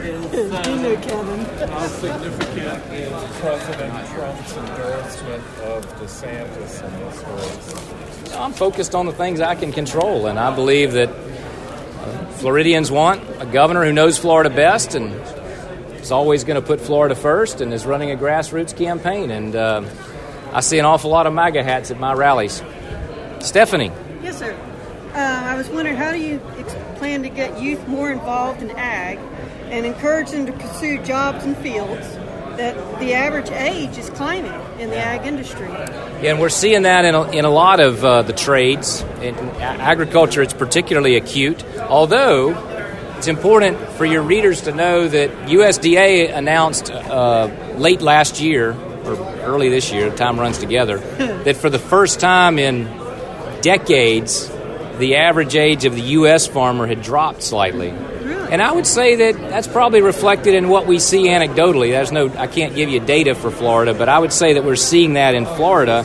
is how significant is President Trump's endorsement of DeSantis in this race? I'm focused on the things I can control, and I believe that Floridians want a governor who knows Florida best and is always going to put Florida first and is running a grassroots campaign. And I see an awful lot of MAGA hats at my rallies. Stephanie. Yes, sir. I was wondering, how do you plan to get youth more involved in ag and encourage them to pursue jobs in fields that the average age is climbing in the ag industry? Yeah, and we're seeing that in a lot of the trades. In agriculture, it's particularly acute, although it's important for your readers to know that USDA announced late last year, or early this year, time runs together, that for the first time in decades, the average age of the U.S. farmer had dropped slightly. Really? And I would say that that's probably reflected in what we see anecdotally. I can't give you data for Florida, but I would say that we're seeing that in Florida.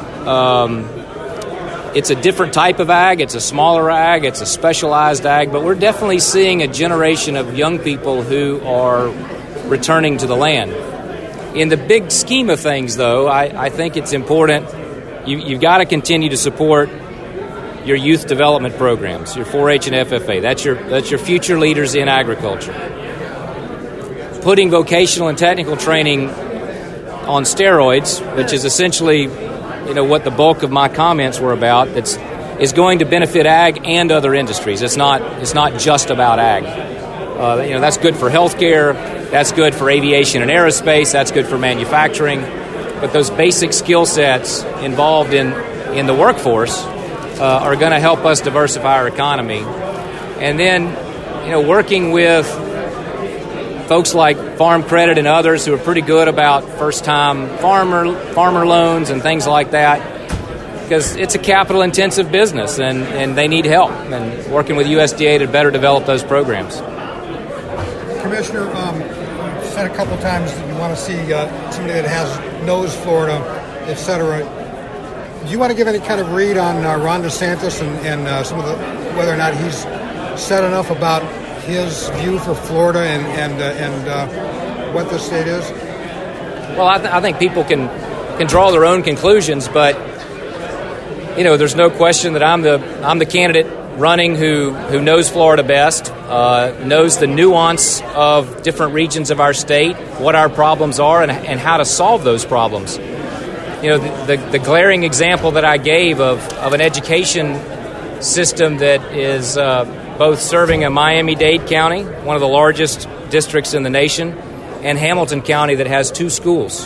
It's a different type of ag. It's a smaller ag. It's a specialized ag. But we're definitely seeing a generation of young people who are returning to the land. In the big scheme of things, though, I think it's important. You've got to continue to support your youth development programs, your 4-H and FFA. That's your future leaders in agriculture. Putting vocational and technical training on steroids, which is essentially, what the bulk of my comments were about, is going to benefit ag and other industries. It's not just about ag. That's good for healthcare. That's good for aviation and aerospace. That's good for manufacturing. But those basic skill sets involved in the workforce are going to help us diversify our economy. And then, working with folks like Farm Credit and others who are pretty good about first-time farmer loans and things like that, because it's a capital-intensive business and they need help. And working with USDA to better develop those programs. Commissioner, you said a couple times that you want to see somebody that knows Florida, et cetera. Do you want to give any kind of read on Ron DeSantis and some of whether or not he's said enough about his view for Florida and what the state is? Well, I think people can draw their own conclusions, but there's no question that I'm the candidate running who knows Florida best, knows the nuance of different regions of our state, what our problems are, and how to solve those problems. The glaring example that I gave of an education system that is both serving a Miami-Dade County, one of the largest districts in the nation, and Hamilton County that has 2 schools.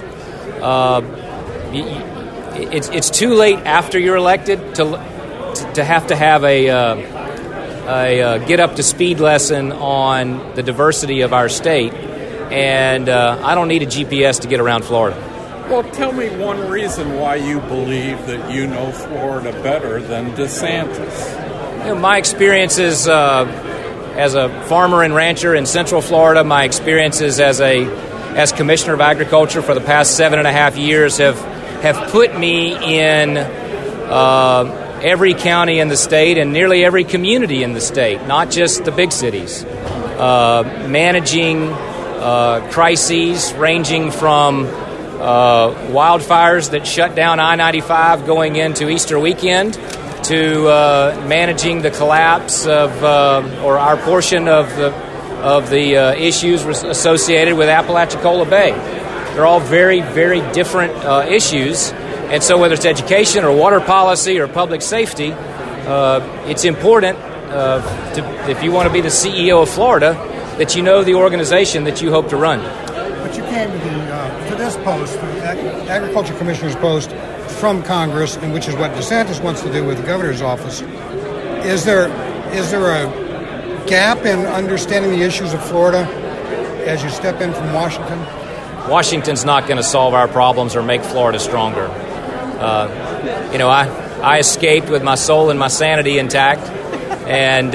It's too late after you're elected to have a get up to speed lesson on the diversity of our state, and I don't need a GPS to get around Florida. Well, tell me one reason why you believe that you know Florida better than DeSantis. My experiences as a farmer and rancher in Central Florida, my experiences as Commissioner of Agriculture for the past 7.5 years have put me in every county in the state and nearly every community in the state, not just the big cities, managing crises ranging from wildfires that shut down I-95 going into Easter weekend to managing the collapse of or our portion of the issues associated with Apalachicola Bay. They're all very, very different issues, and so whether it's education or water policy or public safety, it's important if you want to be the CEO of Florida that you know the organization that you hope to run. But you came to this post, the Agriculture Commissioner's post, from Congress, and which is what DeSantis wants to do with the governor's office. Is there a gap in understanding the issues of Florida as you step in from Washington? Washington's not going to solve our problems or make Florida stronger. I escaped with my soul and my sanity intact, and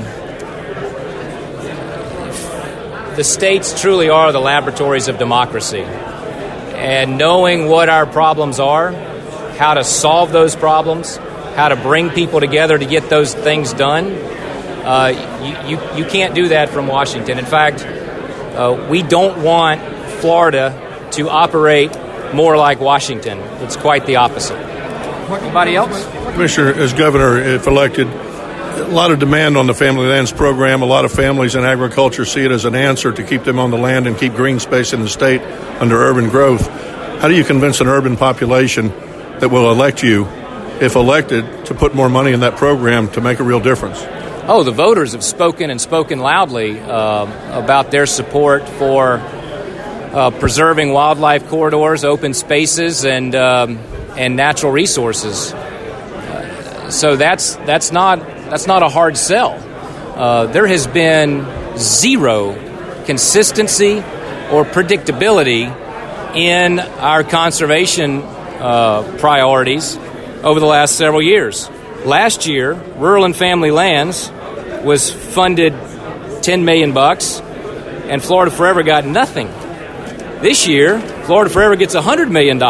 the states truly are the laboratories of democracy. And knowing what our problems are, how to solve those problems, how to bring people together to get those things done, you can't do that from Washington. In fact, we don't want Florida to operate more like Washington. It's quite the opposite. Anybody else? Commissioner, as governor, if elected, a lot of demand on the Family Lands program. A lot of families in agriculture see it as an answer to keep them on the land and keep green space in the state under urban growth. How do you convince an urban population that will elect you, if elected, to put more money in that program to make a real difference? Oh, the voters have spoken and spoken loudly about their support for preserving wildlife corridors, open spaces, and natural resources. So that's not a hard sell. There has been zero consistency or predictability in our conservation priorities over the last several years. Last year, Rural and Family Lands was funded $10 million, and Florida Forever got nothing. This year, Florida Forever gets $100 million,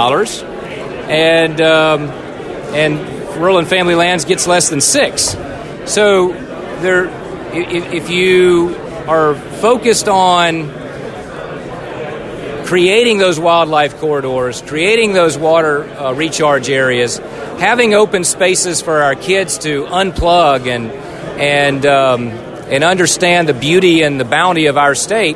and Rural and Family Lands gets less than $6. So, if you are focused on creating those wildlife corridors, creating those water recharge areas, having open spaces for our kids to unplug and understand the beauty and the bounty of our state,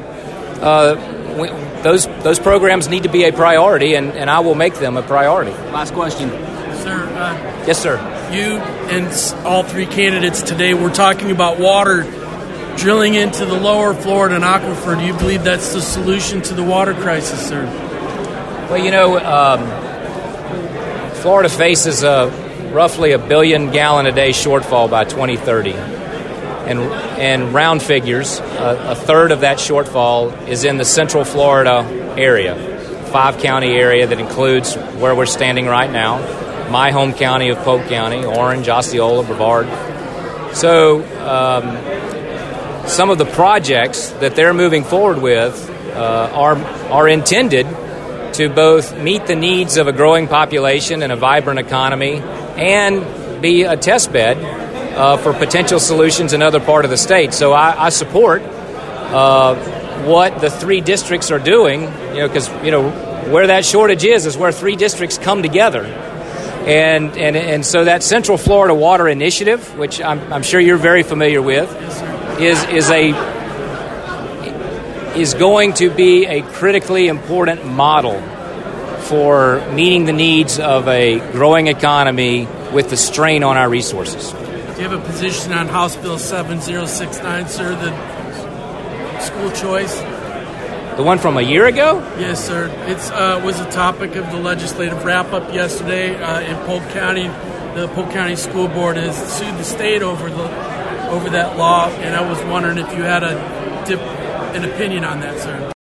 those programs need to be a priority, and I will make them a priority. Last question. Sir. Yes, sir. You and all three candidates today were talking about water drilling into the lower Florida aquifer. Do you believe that's the solution to the water crisis, sir? Well, Florida faces roughly 1 billion gallon a day shortfall by 2030. And round figures, a third of that shortfall is in the Central Florida area, 5-county area that includes where we're standing right now, my home county of Polk County, Orange, Osceola, Brevard. So some of the projects that they're moving forward with are intended to both meet the needs of a growing population and a vibrant economy and be a test bed for potential solutions in other part of the state. So I support what the 3 districts are doing, because where that shortage is where 3 districts come together, and so that Central Florida Water Initiative, which I'm sure you're very familiar with, is going to be a critically important model for meeting the needs of a growing economy with the strain on our resources. Do you have a position on House Bill 7069, sir, the school choice? The one from a year ago? Yes, sir. It was a topic of the legislative wrap-up yesterday in Polk County. The Polk County School Board has sued the state over that law, and I was wondering if you had an opinion on that, sir.